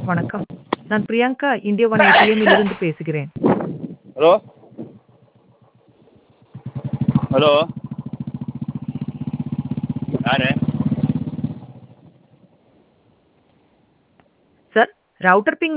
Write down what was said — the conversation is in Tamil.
வணக்கம். நான் பிரியங்கா இந்தியா ஒன் ஏடிஎம் இலிருந்து பேசுகிறேன். ஹலோ ஹலோ யாரு? Sir, router ping